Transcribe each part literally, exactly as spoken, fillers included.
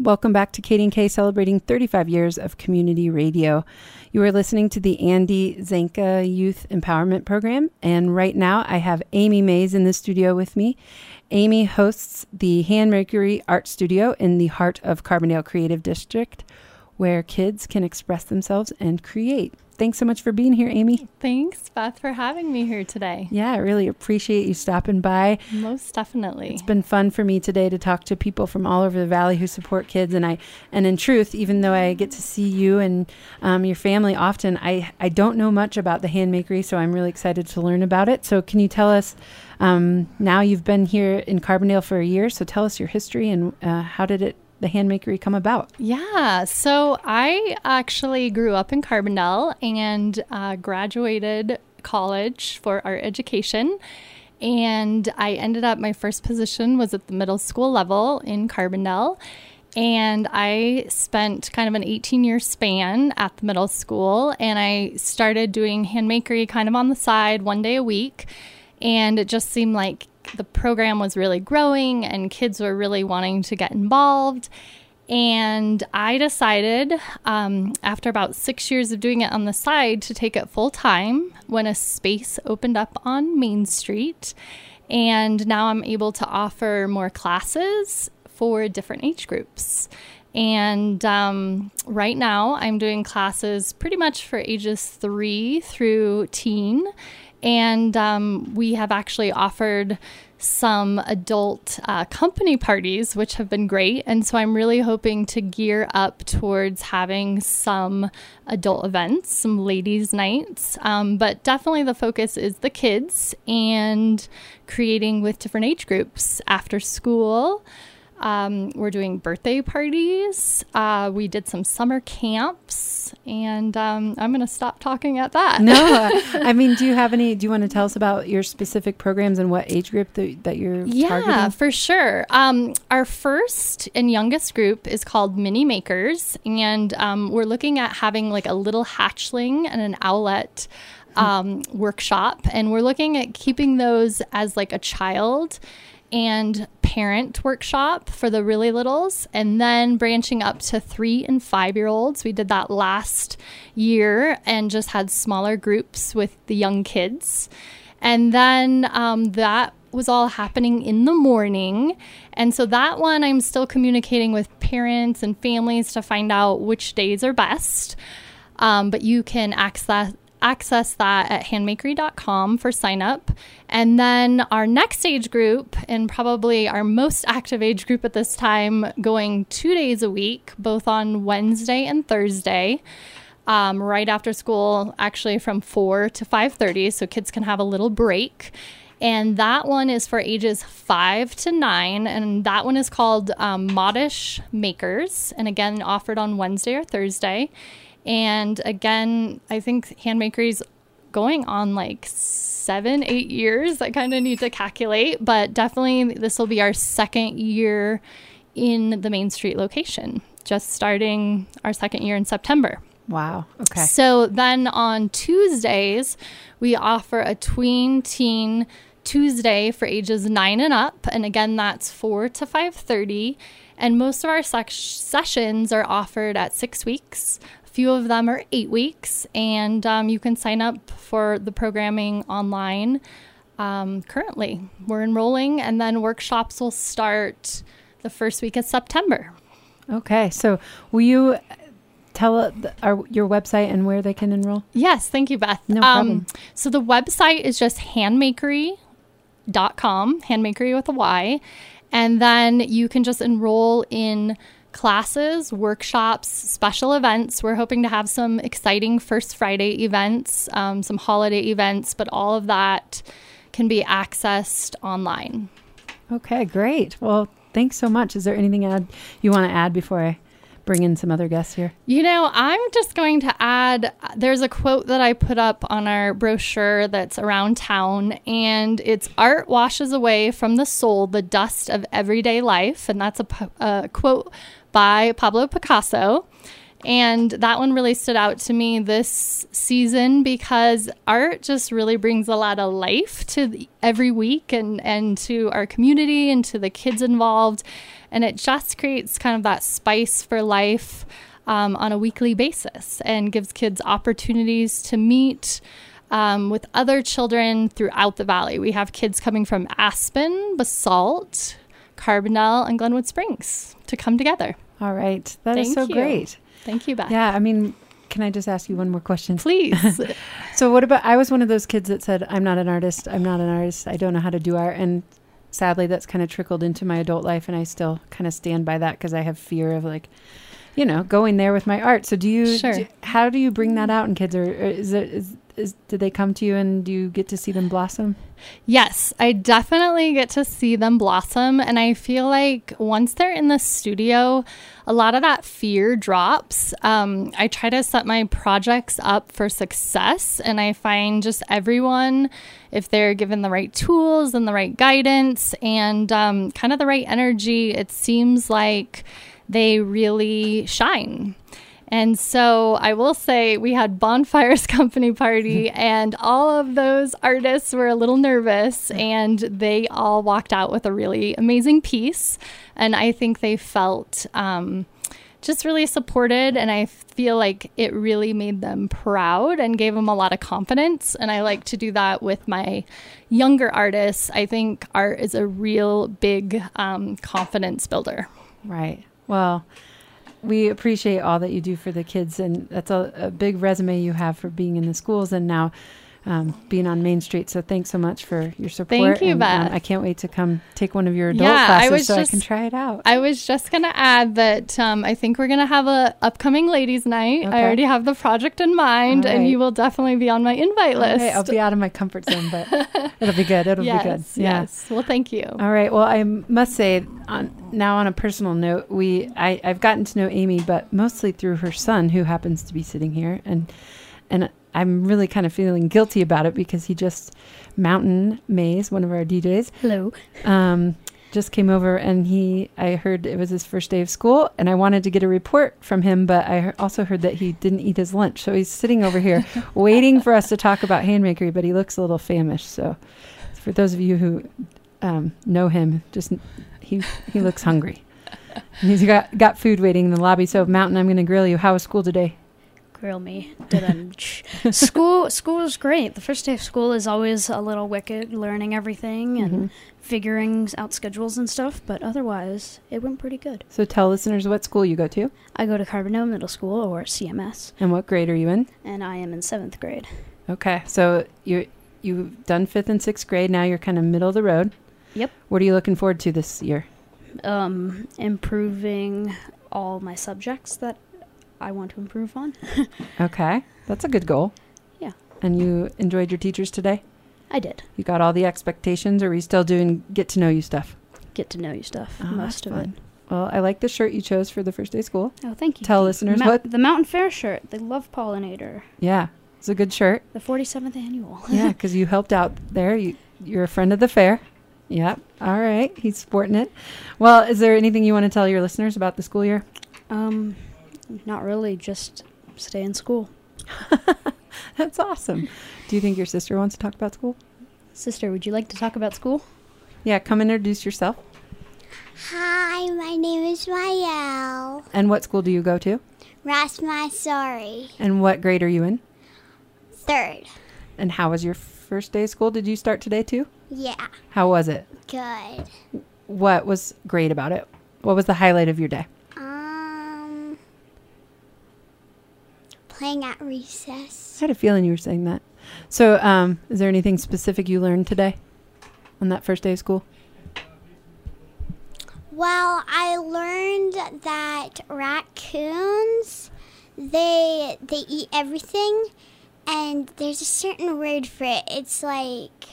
Welcome back to Katie and Kay, celebrating thirty-five years of community radio. You are listening to the Andy Zanka Youth Empowerment Program, and right now I have Amy Mays in the studio with me. Amy hosts the Handmakery Art Studio in the heart of Carbondale Creative District, where kids can express themselves and create. Thanks so much for being here, Amy. Thanks, Beth, for having me here today. Yeah, I really appreciate you stopping by. Most definitely. It's been fun for me today to talk to people from all over the valley who support kids. And I, and in truth, even though I get to see you and um, your family often, I, I don't know much about the Handmakery, so I'm really excited to learn about it. So can you tell us, um, now you've been here in Carbondale for a year, so tell us your history and uh, how did it the Handmakery come about? Yeah, so I actually grew up in Carbondale and uh, graduated college for art education. And I ended up, my first position was at the middle school level in Carbondale. And I spent kind of an eighteen-year span at the middle school. And I started doing Handmakery kind of on the side one day a week. And it just seemed like the program was really growing and kids were really wanting to get involved. And I decided um, after about six years of doing it on the side to take it full time when a space opened up on Main Street. And now I'm able to offer more classes for different age groups. And um, right now I'm doing classes pretty much for ages three through teen. And um, we have actually offered some adult uh, company parties, which have been great. And so I'm really hoping to gear up towards having some adult events, some ladies' nights. Um, but definitely the focus is the kids and creating with different age groups after school. Um, we're doing birthday parties. Uh, we did some summer camps, and um, I'm going to stop talking at that. No, I mean, do you have any, do you want to tell us about your specific programs and what age group that, that you're yeah, targeting? Yeah, for sure. Um, our first and youngest group is called Mini Makers, and um, we're looking at having like a little hatchling and an owlet um, workshop, and we're looking at keeping those as like a child and parent workshop for the really littles, and then branching up to three and five year olds. We did that last year and just had smaller groups with the young kids. And then um, that was all happening in the morning. And so that one I'm still communicating with parents and families to find out which days are best. Um, but you can access access that at handmakery dot com for sign up. And then our next age group, and probably our most active age group at this time, going two days a week, both on Wednesday and Thursday, um, right after school, actually from four to five thirty, so kids can have a little break. And that one is for ages five to nine, and that one is called um, Modish Makers, and again, offered on Wednesday or Thursday. And again, I think Handmakery's going on like seven, eight years. I kind of need to calculate, but definitely this will be our second year in the Main Street location, just starting our second year in September. Wow. Okay. So then on Tuesdays, we offer a tween teen Tuesday for ages nine and up. And again, that's four to five thirty. And most of our sec- sessions are offered at six weeks. Few of them are eight weeks, and um, you can sign up for the programming online um, currently. We're enrolling, and then workshops will start the first week of September. Okay, so will you tell uh, our, your website and where they can enroll? Yes, thank you, Beth. No problem. Um, so the website is just handmakery dot com, Handmakery with a Y, and then you can just enroll in classes, workshops, special events. We're hoping to have some exciting First Friday events, um, some holiday events, but all of that can be accessed online. Okay, great. Well, thanks so much. Is there anything add you want to add before I bring in some other guests here? You know, I'm just going to add, there's a quote that I put up on our brochure that's around town, and it's art washes away from the soul the dust of everyday life. And that's a, a quote by Pablo Picasso. And that one really stood out to me this season because art just really brings a lot of life to the, every week and, and to our community and to the kids involved. And it just creates kind of that spice for life um, on a weekly basis and gives kids opportunities to meet um, with other children throughout the valley. We have kids coming from Aspen, Basalt, Carbondale, and Glenwood Springs to come together. All right. That Thank is so you. great. Thank you, Beth. Yeah, I mean, can I just ask you one more question? Please. So what about, I was one of those kids that said, I'm not an artist. I'm not an artist. I don't know how to do art. And sadly, that's kind of trickled into my adult life. And I still kind of stand by that because I have fear of like, you know, going there with my art. So do you, Sure. do, how do you bring that out in kids? Or, or is it, is, is, do they come to you and do you get to see them blossom? Yes, I definitely get to see them blossom. And I feel like once they're in the studio, a lot of that fear drops. Um, I try to set my projects up for success. And I find just everyone, if they're given the right tools and the right guidance and um, kind of the right energy, it seems like they really shine. And so I will say we had Bonfires Company Party and all of those artists were a little nervous and they all walked out with a really amazing piece. And I think they felt um, just really supported. And I feel like it really made them proud and gave them a lot of confidence. And I like to do that with my younger artists. I think art is a real big um, confidence builder. Right. Well, we appreciate all that you do for the kids, and that's a, a big resume you have for being in the schools and now um, being on Main Street. So thanks so much for your support. Thank you, and, Beth. Um, I can't wait to come take one of your adult Yeah, I classes was so just- I can try it out. I was just going to add that um, I think we're going to have a upcoming ladies' night. Okay. I already have the project in mind, All and right. you will definitely be on my invite list. Okay, I'll be out of my comfort zone, but it'll be good. It'll yes, be good. Yeah. yes. Well, thank you. All right. Well, I must say, on, now on a personal note, we I, I've gotten to know Amy, but mostly through her son, who happens to be sitting here, and and I'm really kind of feeling guilty about it because he just Mountain Maze, one of our D Js, Hello. um, just came over, and he I heard it was his first day of school, and I wanted to get a report from him, but I he- also heard that he didn't eat his lunch, so he's sitting over here waiting for us to talk about handmakery, but he looks a little famished. So, for those of you who um, know him, just he he looks hungry. And he's got got food waiting in the lobby. So, Mountain, I'm going to grill you. How was school today? Grill me. Didn't. school School was great. The first day of school is always a little wicked, learning everything and Mhm. figuring out schedules and stuff, but otherwise, it went pretty good. So, tell listeners what school you go to I go to Carbondale Middle School, or C M S, and what grade are you in. and I am in seventh grade. Okay, so you you've done fifth and sixth grade. Now you're kind of middle of the road. Yep. What are you looking forward to this year? Um, improving all my subjects that I want to improve on. Okay, that's a good goal. Yeah. And you enjoyed your teachers today? I did. You got all the expectations, or are we still doing get to know you stuff? Get to know you stuff, Oh, most that's of it. fun. Well, I like the shirt you chose for the first day of school. Oh, thank you. Tell listeners Mou- what. The Mountain Fair shirt. They love Pollinator. Yeah, it's a good shirt. The forty-seventh annual. Yeah, because you helped out there. You, you're a friend of the fair. Yep. All right. He's sporting it. Well, is there anything you want to tell your listeners about the school year? Um, not really. Just stay in school. That's awesome. Do you think your sister wants to talk about school? Sister, would you like to talk about school? Yeah, come introduce yourself. Hi, my name is Rael. And what school do you go to? Rasmasori. And what grade are you in? Third. And how was your first day of school? Did you start today too? Yeah, How was it? good. What was great about it? What was the highlight of your day? Um, playing at I recess. had a feeling you were saying that. So, um, is there anything specific you learned today on that first day of school? Well, I learned that raccoons, they they eat everything, and there's a certain word for it. It's like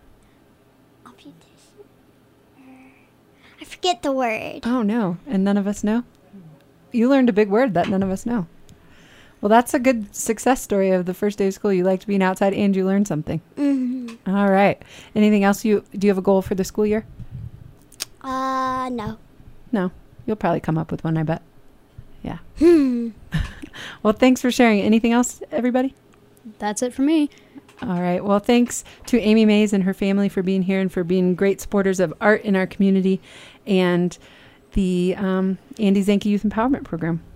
I forget the word. Oh, no. And none of us know? You learned a big word that none of us know. Well, that's a good success story of the first day of school. You liked being outside and you learned something. Mm-hmm. All right. Anything else? You do you have a goal for the school year? Uh, no. No. You'll probably come up with one, I bet. Yeah. Hmm. Well, thanks for sharing. Anything else, everybody? That's it for me. All right. Well, thanks to Amy Mays and her family for being here and for being great supporters of art in our community. And the um, Andy Zanka Youth Empowerment Program.